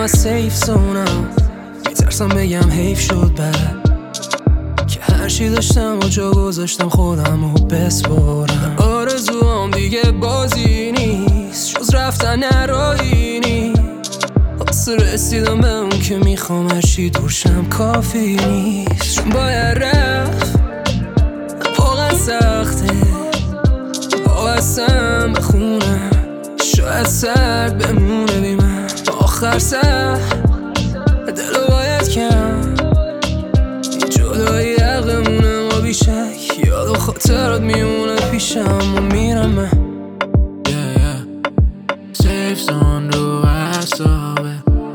از سیف زونم، میترسم بگم حیف شد بعد که هرچی داشتم و جا گذاشتم خودم رو بسپرم. آرزوام دیگه بازی نیست، جز رفتن نرایی نیست. واسه رسیدم به اون که میخوام هرچی دورشم کافی نیست. چون باید رفت واقعا سخته، واسم بخونم شاید سرد بمونه بی من. آخر سر دلو باید کم، این جدایی عقلمونه ما بیشک. یاد و خاطرات میمونه پیشم و میرم من. سیف زون رو اعصابه،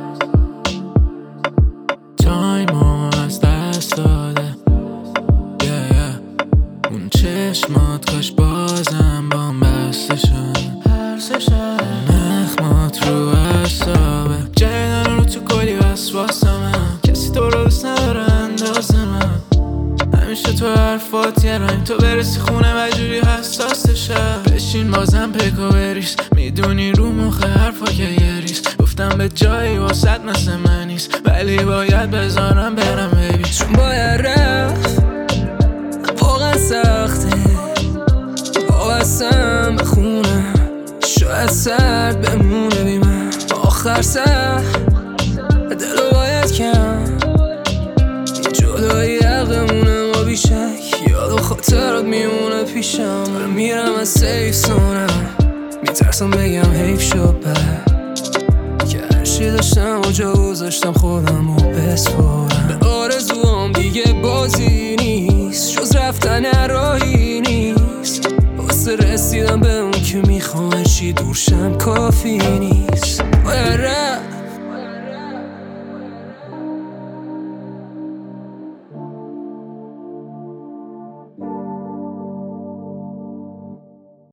تایمو از دست داده. اون چشمات کاش بازم بام بسته شد. نخمات رو اعصابه، جایدن رو تو کلی وسواسمه. کسی تو رو دوست نداره اندازه من. همیشه تو حرفات یه رنگ، تو برسی خونه و جوری حساسشه. بشین بازم پکا بریز، میدونی رو مخ حرفا که یه ریز. گفتم به جایی واسط مثل من نیست، ولی باید بذارم برم ببین. چون باید رفت واقعا سخته، واسم بخونم شاید سرد بمونه بی من. آخر سر دلو باید کم، این جدایی عقلمونه ما بیشک. یاد و خاطرات میمونه پیشم، میرم از سیف زونم، میترسم بگم حیف شد بعد که هرچی داشتم و جا گذاشتم خودم رو بسپرم. به آرزوام دیگه بازی نیست، جز رفتن راهی نیست. واسه رسیدم به اون که میخوام هرچی دورشم کافی نیست.